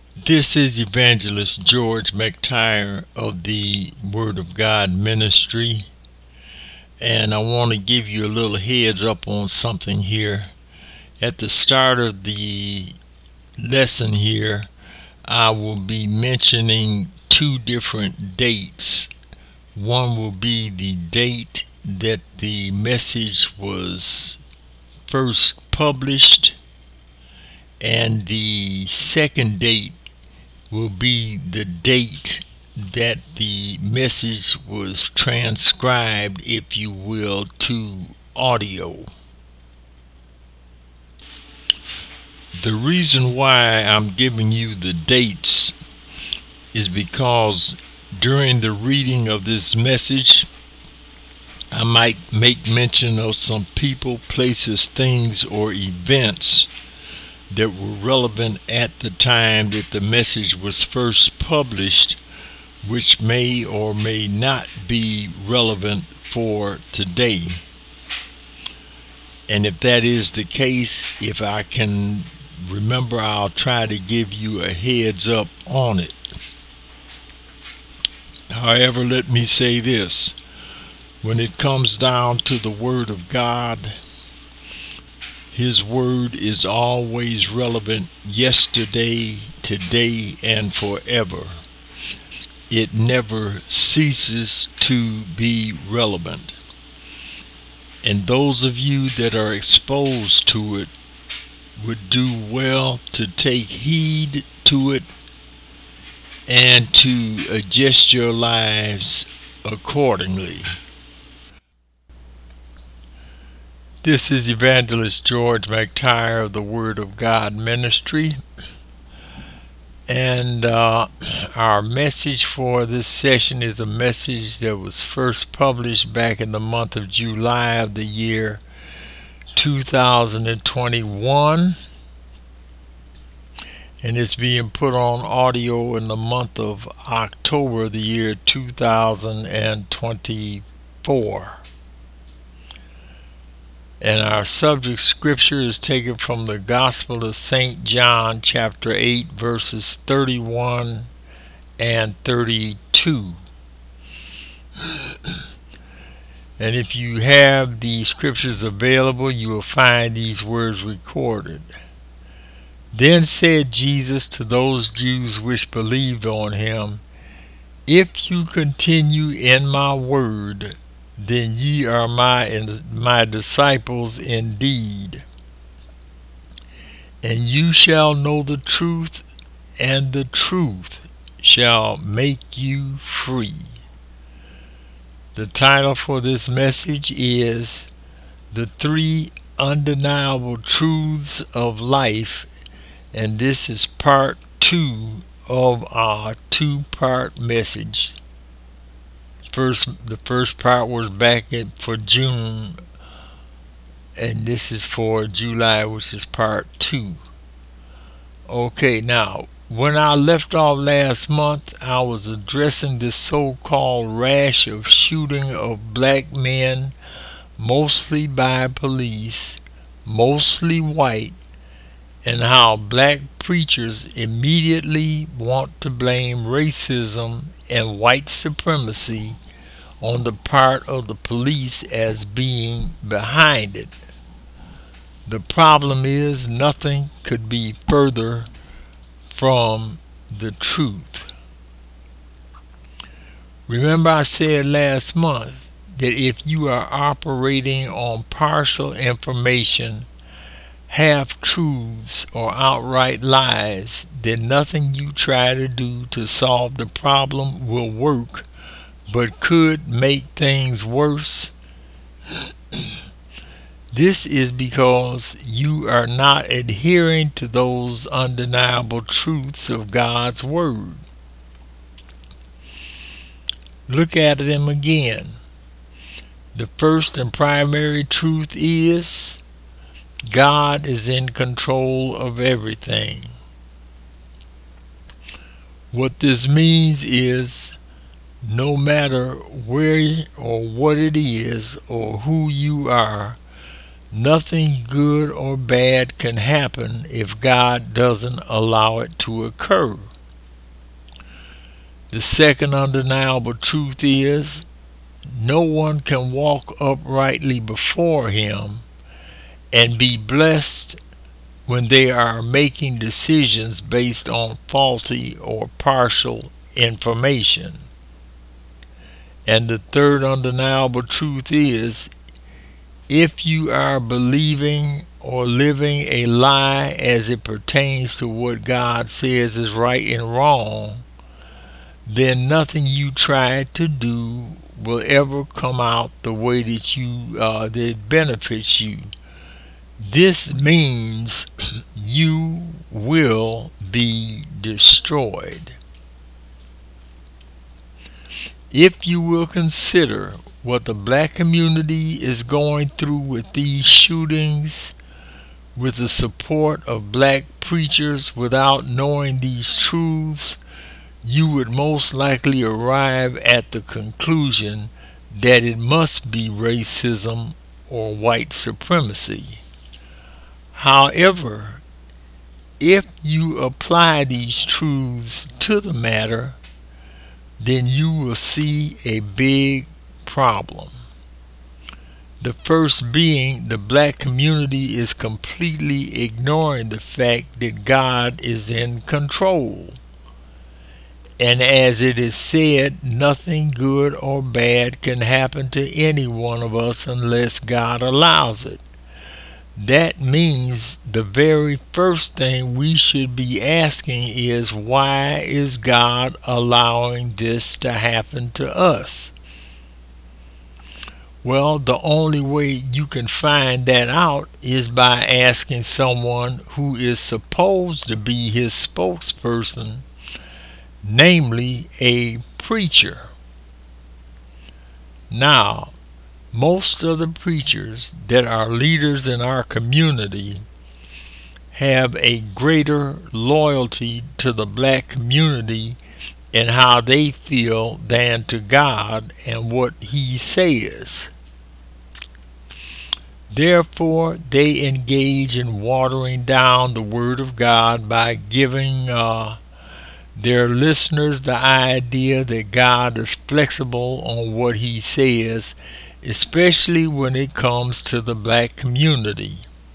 This is Evangelist George McTire of the Word of God Ministry, and I want to give you a little heads up on something here. At the start of the lesson here, I will be mentioning two different dates. One will be the date that the message was first published, and the second date will be the date that the message was transcribed, if you will, to audio. The reason why I'm giving you the dates is because during the reading of this message, I might make mention of some people, places, things, or events that were relevant at the time that the message was first published, which may or may not be relevant for today. And if that is the case, if I can remember, I'll try to give you a heads up on it. However, let me say this. When it comes down to the Word of God, His Word is always relevant yesterday, today, and forever. It never ceases to be relevant. And those of you that are exposed to it would do well to take heed to it and to adjust your lives accordingly. This is Evangelist George McTire of the Word of God Ministry. And our message for this session is a message that was first published back in the month of July of the year 2021. And it's being put on audio in the month of October of the year 2024. And our subject scripture is taken from the Gospel of St. John, chapter 8, verses 31 and 32. And if you have the scriptures available, you will find these words recorded. Then said Jesus to those Jews which believed on him, If you continue in my word, then ye are my disciples indeed. And you shall know the truth, and the truth shall make you free. The title for this message is The Three Undeniable Truths of Life, and this is part 2 of our two-part message. The first part was back for June, and this is for July, which is part 2. Okay, now, when I left off last month, I was addressing this so-called rash of shooting of black men, mostly by police, mostly white, and how black preachers immediately want to blame racism and white supremacy on the part of the police as being behind it. The problem is nothing could be further from the truth. Remember, I said last month that if you are operating on partial information, half-truths, or outright lies, then nothing you try to do to solve the problem will work, but could make things worse. This is because you are not adhering to those undeniable truths of God's Word. Look at them again. The first and primary truth is God is in control of everything. What this means is no matter where or what it is or who you are, Nothing good or bad can happen if God doesn't allow it to occur. The second undeniable truth is no one can walk uprightly before Him and be blessed when they are making decisions based on faulty or partial information. And the third undeniable truth is if you are believing or living a lie as it pertains to what God says is right and wrong, then nothing you try to do will ever come out the way that benefits you. This means you will be destroyed. If you will consider what the black community is going through with these shootings, with the support of black preachers without knowing these truths, you would most likely arrive at the conclusion that it must be racism or white supremacy. However, if you apply these truths to the matter, then you will see a big problem. The first being the black community is completely ignoring the fact that God is in control. And as it is said, nothing good or bad can happen to any one of us unless God allows it. That means the very first thing we should be asking is, why is God allowing this to happen to us? Well, the only way you can find that out is by asking someone who is supposed to be his spokesperson, namely a preacher. Now, most of the preachers that are leaders in our community have a greater loyalty to the black community and how they feel than to God and what He says. Therefore, they engage in watering down the Word of God by giving their listeners the idea that God is flexible on what He says, especially when it comes to the black community.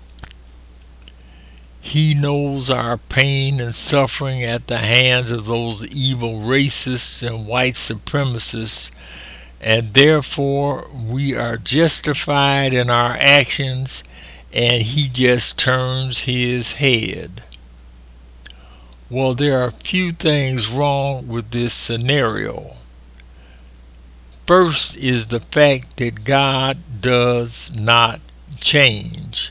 He knows our pain and suffering at the hands of those evil racists and white supremacists, and therefore we are justified in our actions, and He just turns His head. Well, there are a few things wrong with this scenario. First is the fact that God does not change.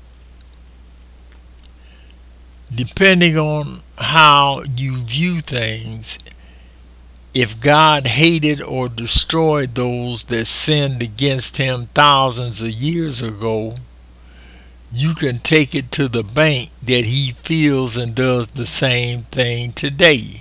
Depending on how you view things, if God hated or destroyed those that sinned against Him thousands of years ago, you can take it to the bank that He feels and does the same thing today.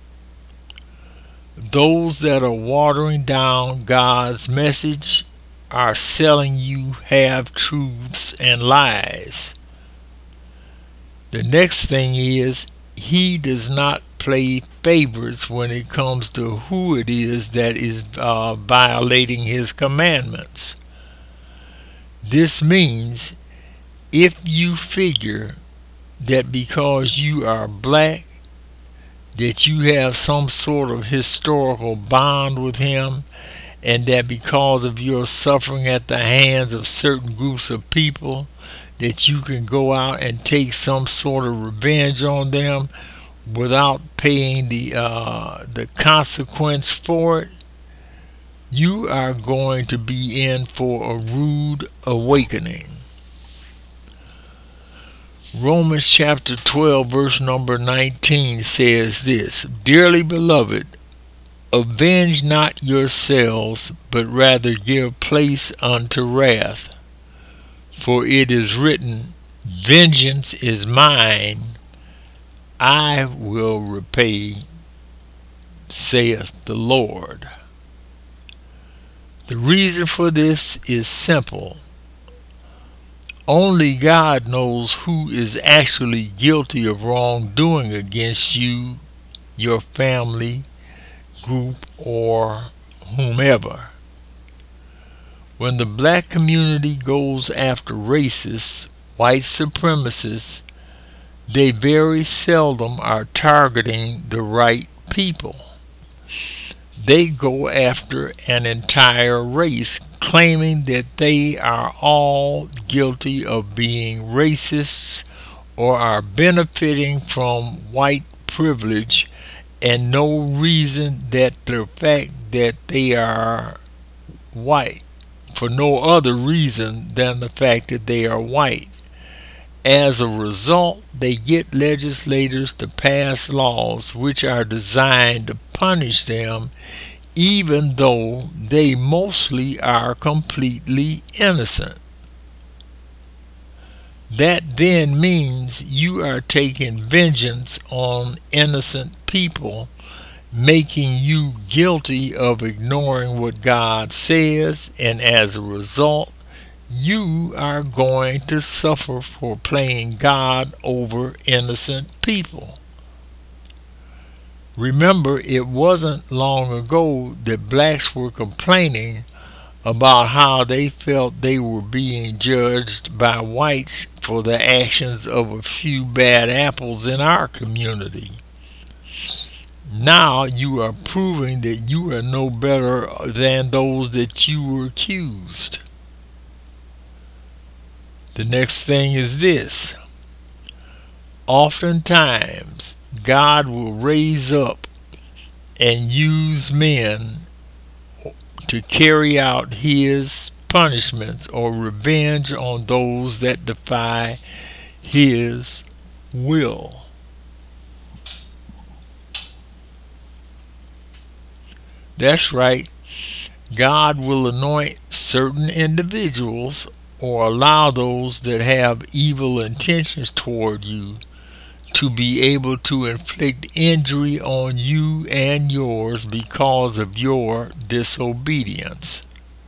Those that are watering down God's message are selling you half-truths and lies. The next thing is, He does not play favorites when it comes to who it is that is violating His commandments. This means if you figure that because you are black, that you have some sort of historical bond with Him, and that because of your suffering at the hands of certain groups of people, that you can go out and take some sort of revenge on them without paying the consequence for it, you are going to be in for a rude awakening. Romans chapter 12 verse number 19 says this: Dearly beloved, avenge not yourselves, but rather give place unto wrath. For it is written, Vengeance is mine, I will repay, saith the Lord. The reason for this is simple. Only God knows who is actually guilty of wrongdoing against you, your family, group, or whomever. When the black community goes after racists, white supremacists, they very seldom are targeting the right people. They go after an entire race, claiming that they are all guilty of being racists or are benefiting from white privilege, and no reason that the fact that they are white, for no other reason than the fact that they are white. As a result, they get legislators to pass laws which are designed to punish them, even though they mostly are completely innocent. That then means you are taking vengeance on innocent people, making you guilty of ignoring what God says, and as a result, you are going to suffer for playing God over innocent people. Remember, it wasn't long ago that blacks were complaining about how they felt they were being judged by whites for the actions of a few bad apples in our community. Now you are proving that you are no better than those that you were accused. The next thing is this. Oftentimes, God will raise up and use men to carry out his punishments or revenge on those that defy his will. That's right. God will anoint certain individuals or allow those that have evil intentions toward you to be able to inflict injury on you and yours because of your disobedience.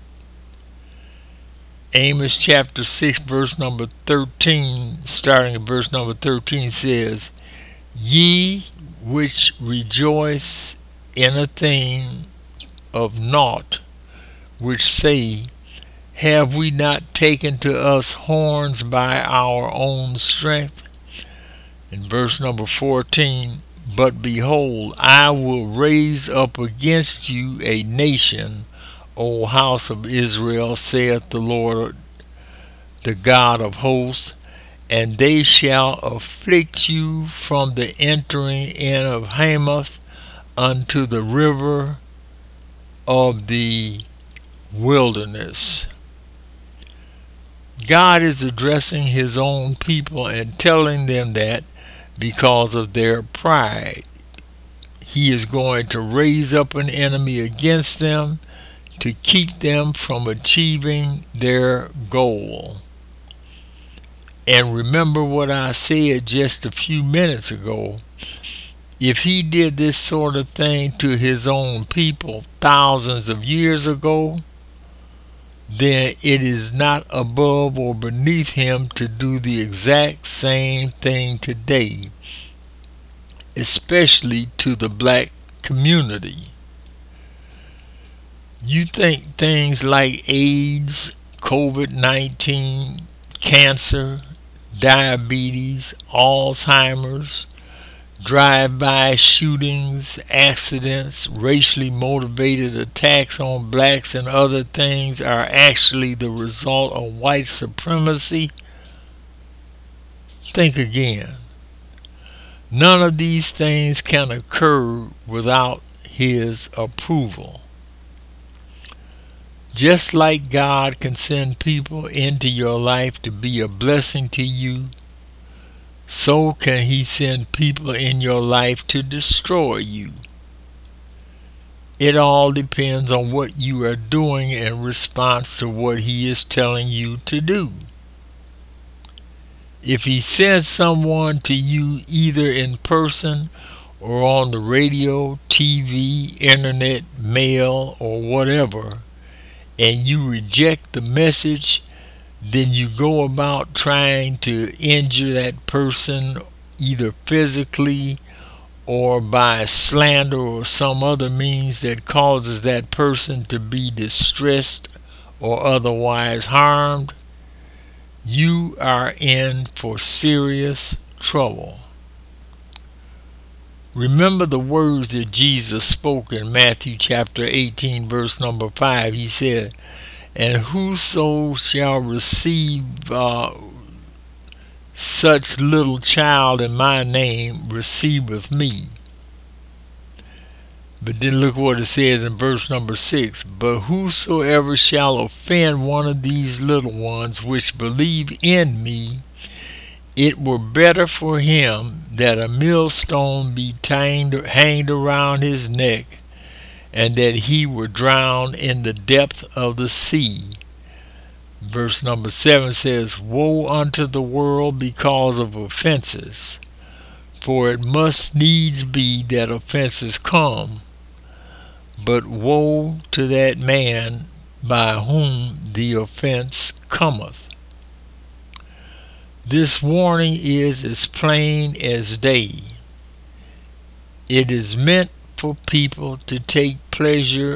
Amos chapter 6 verse number 13, starting at verse number 13, says, Ye which rejoice in a thing of naught, which say, Have we not taken to us horns by our own strength? In verse number 14, But behold, I will raise up against you a nation, O house of Israel, saith the Lord, the God of hosts, and they shall afflict you from the entering in of Hamath unto the river of the wilderness. God is addressing his own people and telling them that because of their pride, he is going to raise up an enemy against them to keep them from achieving their goal. And remember what I said just a few minutes ago. If he did this sort of thing to his own people thousands of years ago, then it is not above or beneath him to do the exact same thing today, especially to the black community. You think things like AIDS, COVID-19, cancer, diabetes, Alzheimer's, drive-by shootings, accidents, racially motivated attacks on blacks, and other things are actually the result of white supremacy? Think again. None of these things can occur without his approval. Just like God can send people into your life to be a blessing to you, so can he send people in your life to destroy you. It all depends on what you are doing in response to what he is telling you to do. If he sends someone to you either in person or on the radio, TV, internet, mail, or whatever, and you reject the message, then you go about trying to injure that person either physically or by slander or some other means that causes that person to be distressed or otherwise harmed, you are in for serious trouble. Remember the words that Jesus spoke in Matthew chapter 18 verse number 5. He said, "And whoso shall receive such little child in my name receiveth me." But then look what it says in verse number 6. "But whosoever shall offend one of these little ones which believe in me, it were better for him that a millstone be hanged around his neck, and that he were drowned in the depth of the sea." Verse number 7 says, "Woe unto the world because of offenses, for it must needs be that offenses come, but woe to that man by whom the offense cometh." This warning is as plain as day. It is meant for people to take pleasure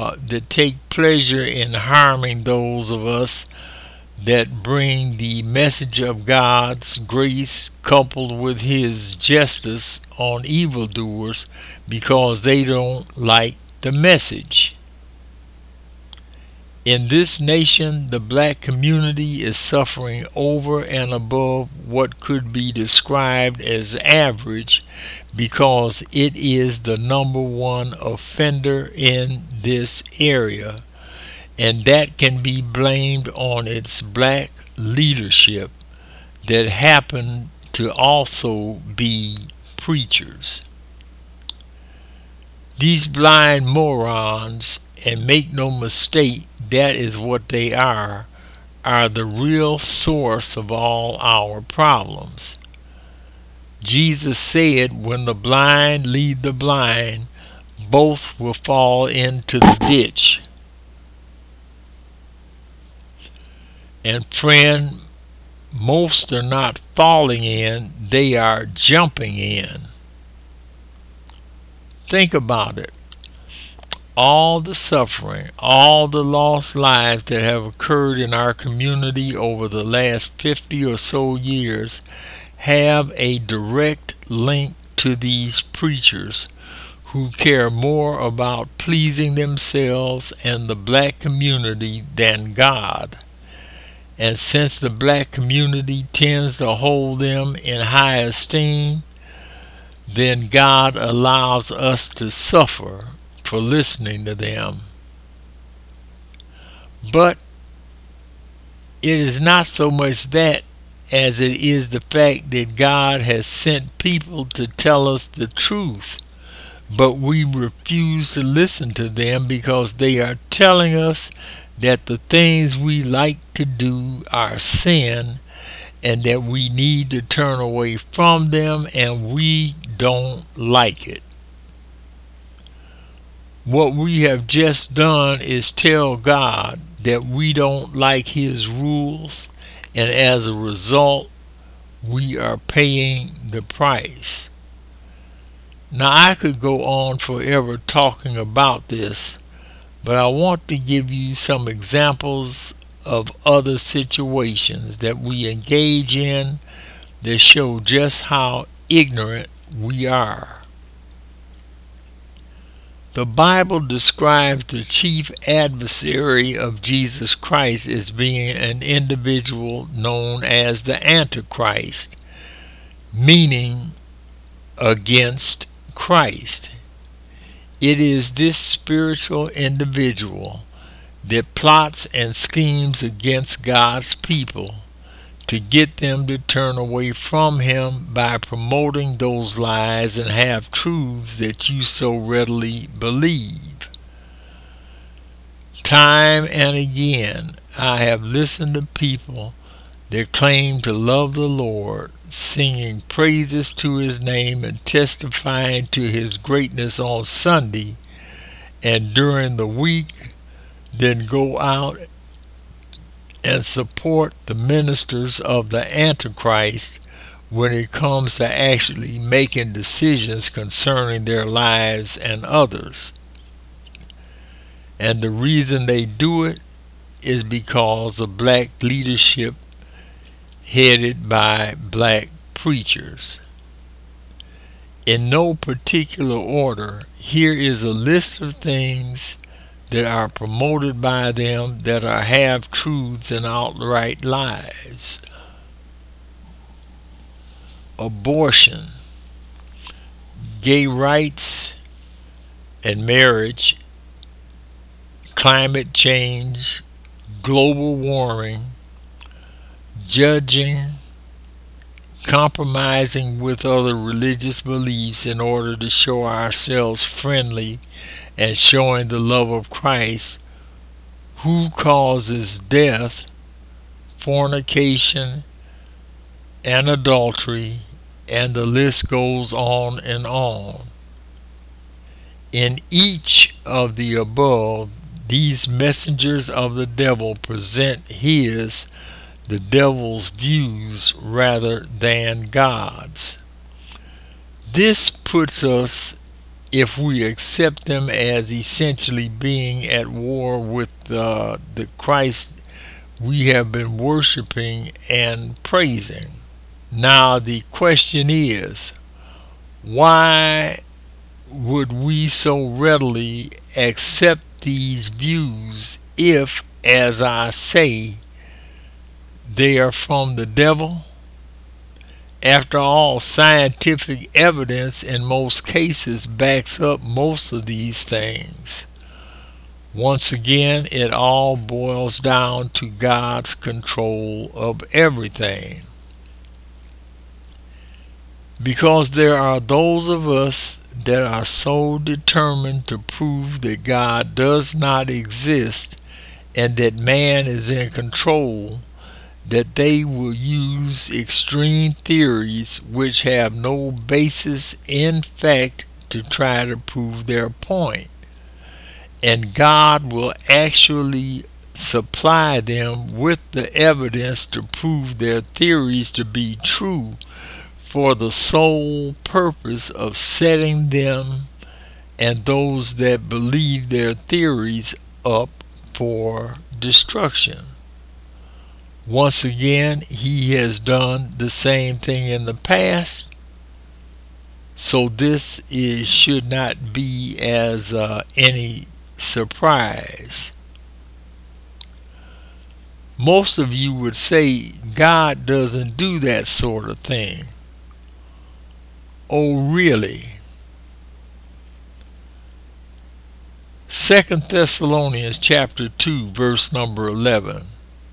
in harming those of us that bring the message of God's grace coupled with his justice on evildoers because they don't like the message. In this nation, the black community is suffering over and above what could be described as average because it is the number one offender in this area, and that can be blamed on its black leadership that happen to also be preachers. These blind morons, and make no mistake, that is what they are the real source of all our problems. Jesus said, when the blind lead the blind, both will fall into the ditch. And friend, most are not falling in, they are jumping in. Think about it. All the suffering, all the lost lives that have occurred in our community over the last 50 or so years have a direct link to these preachers who care more about pleasing themselves and the black community than God. And since the black community tends to hold them in high esteem, then God allows us to suffer for listening to them. But it is not so much that as it is the fact that God has sent people to tell us the truth, but we refuse to listen to them because they are telling us that the things we like to do are sin and that we need to turn away from them, and we don't like it. What we have just done is tell God that we don't like his rules, and as a result, we are paying the price. Now, I could go on forever talking about this, but I want to give you some examples of other situations that we engage in that show just how ignorant we are. The Bible describes the chief adversary of Jesus Christ as being an individual known as the Antichrist, meaning against Christ. It is this spiritual individual that plots and schemes against God's people to get them to turn away from him by promoting those lies and half truths that you so readily believe. Time and again, I have listened to people that claim to love the Lord, singing praises to his name and testifying to his greatness on Sunday, and during the week then go out and support the ministers of the Antichrist when it comes to actually making decisions concerning their lives and others. And the reason they do it is because of black leadership headed by black preachers. In no particular order, here is a list of things that are promoted by them that are half-truths and outright lies. Abortion, gay rights and marriage, climate change, global warming, judging, compromising with other religious beliefs in order to show ourselves friendly and showing the love of Christ, who causes death, fornication, and adultery, and the list goes on and on. In each of the above, these messengers of the devil present the devil's views rather than God's. This puts us, if we accept them as essentially being at war with the Christ we have been worshiping and praising. Now the question is, why would we so readily accept these views if, as I say, they are from the devil? After all, scientific evidence in most cases backs up most of these things. Once again, it all boils down to God's control of everything. Because there are those of us that are so determined to prove that God does not exist and that man is in control, that they will use extreme theories which have no basis in fact to try to prove their point. And God will actually supply them with the evidence to prove their theories to be true, for the sole purpose of setting them and those that believe their theories up for destruction. Once again, he has done the same thing in the past, so this should not be as any surprise. Most of you would say God doesn't do that sort of thing. Oh, really? 2 Thessalonians chapter 2, verse number 11.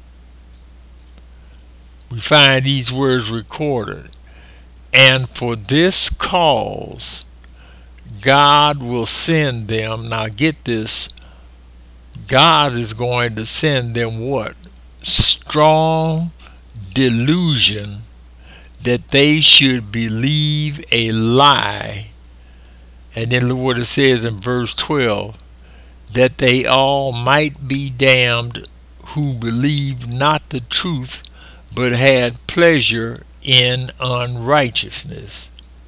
We find these words recorded. And for this cause, God will send them. Now get this. God is going to send them what? Strong delusion that they should believe a lie. And then look what it says in verse 12. That they all might be damned who believed not the truth, but had pleasure in unrighteousness.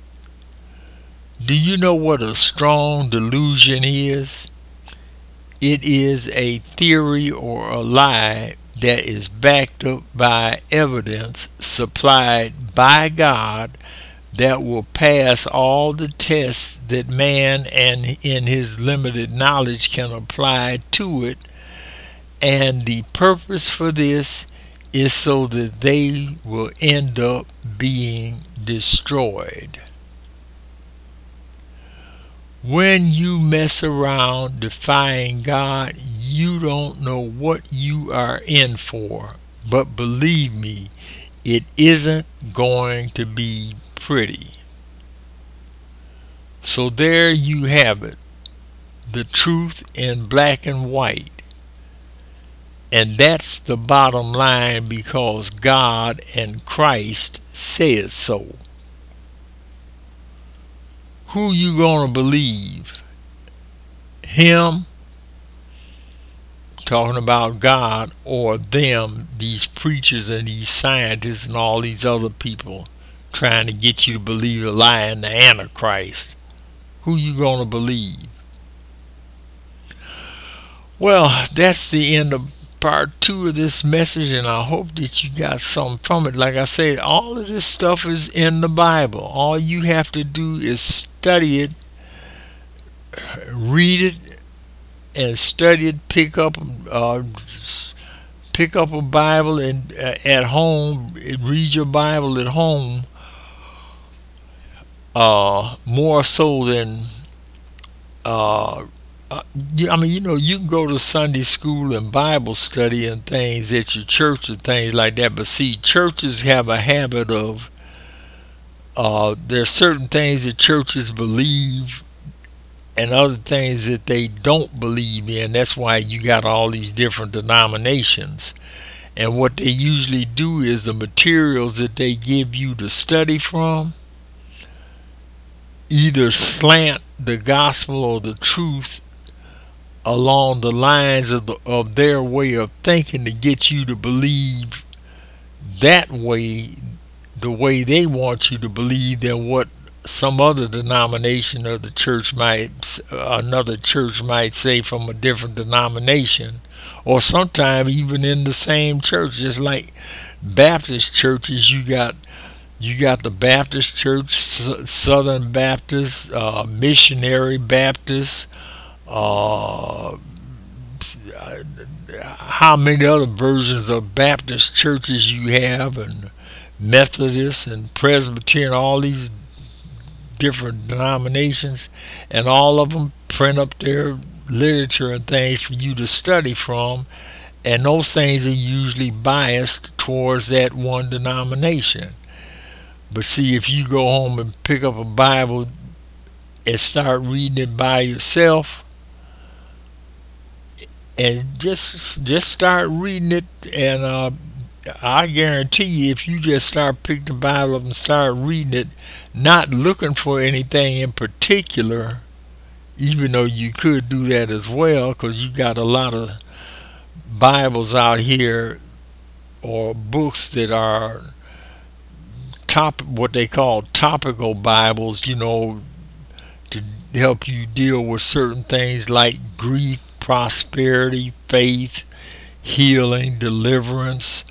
Do you know what a strong delusion is? It is a theory or a lie that is backed up by evidence supplied by God that will pass all the tests that man and in his limited knowledge can apply to it, and the purpose for this is so that they will end up being destroyed. When you mess around defying God, you don't know what you are in for. But believe me, it isn't going to be pretty. So there you have it, the truth in black and white. And that's the bottom line, because God and Christ says so. Who you gonna believe? Him, talking about God, or them, these preachers and these scientists and all these other people trying to get you to believe a lie in the Antichrist? Who you going to believe? Well, that's the end of part 2 of this message, and I hope that you got something from it. Like I said, all of this stuff is in the Bible. All you have to do is study it, read it, and study it. Pick up a Bible and at home, read your Bible at home. More so than I mean, you can go to Sunday school and Bible study and things at your church and things like that. But see, churches have a habit of there's certain things that churches believe and other things that they don't believe in. That's why you got all these different denominations. And what they usually do is the materials that they give you to study from either slant the gospel or the truth along the lines of their way of thinking to get you to believe that way, the way they want you to believe, than what some other denomination of the church another church might say from a different denomination, or sometimes even in the same church. Just like Baptist churches, you got the Baptist Church, Southern Baptist, Missionary Baptist, how many other versions of Baptist churches you have, and Methodist and Presbyterian, all these different denominations, and all of them print up their literature and things for you to study from, and those things are usually biased towards that one denomination. But see, if you go home and pick up a Bible and start reading it by yourself, and just start reading it, and I guarantee you, if you just start picking the Bible up and start reading it, not looking for anything in particular, even though you could do that as well, because you got a lot of Bibles out here, or books that are what they call topical Bibles, to help you deal with certain things like grief, prosperity, faith, healing, deliverance,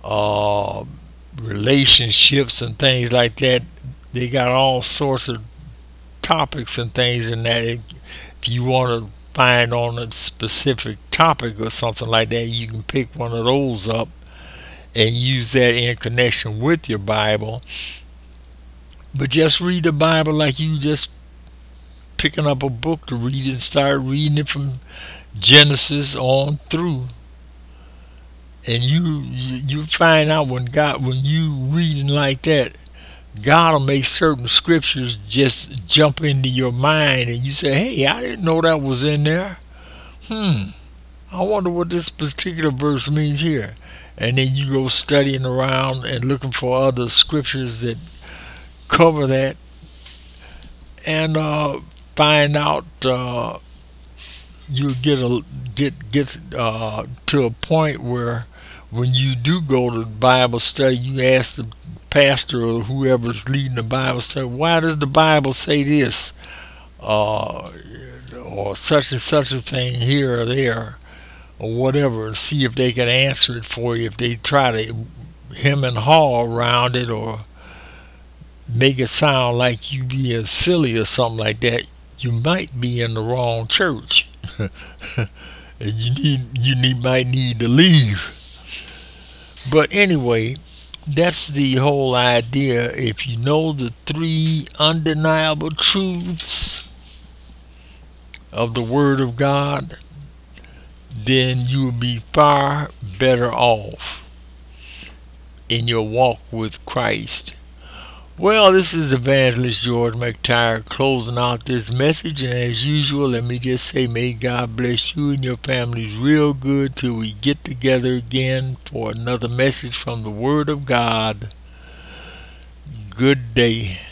relationships, and things like that. They got all sorts of topics and things in that. If you want to find on a specific topic or something like that, you can pick one of those up and use that in connection with your Bible. But just read the Bible like you just picking up a book to read and start reading it from Genesis on through. And you find out when you reading like that, God will make certain scriptures just jump into your mind, and you say, hey, I didn't know that was in there. I wonder what this particular verse means here. And then you go studying around and looking for other scriptures that cover that, and find out you'll get to a point where when you do go to Bible study, you ask the pastor or whoever's leading the Bible study, why does the Bible say this, or such and such a thing here or there, or whatever, and see if they can answer it for you. If they try to hem and haw around it, or make it sound like you being silly or something like that, you might be in the wrong church. And you might need to leave. But anyway, that's the whole idea. If you know the 3 undeniable truths of the Word of God, then you will be far better off in your walk with Christ. Well, this is Evangelist George McTire closing out this message, and as usual, let me just say, may God bless you and your families real good till we get together again for another message from the Word of God. Good day.